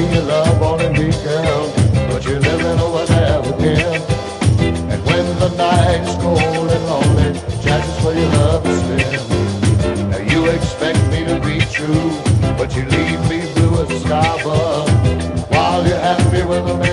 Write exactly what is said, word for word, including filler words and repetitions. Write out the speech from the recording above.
sing your love on a weekend, but you're living over there again. And when the night's cold and lonely, chances for your love is slim. Now you expect me to be true, but you leave me blue as a sky above, while you're happy with a man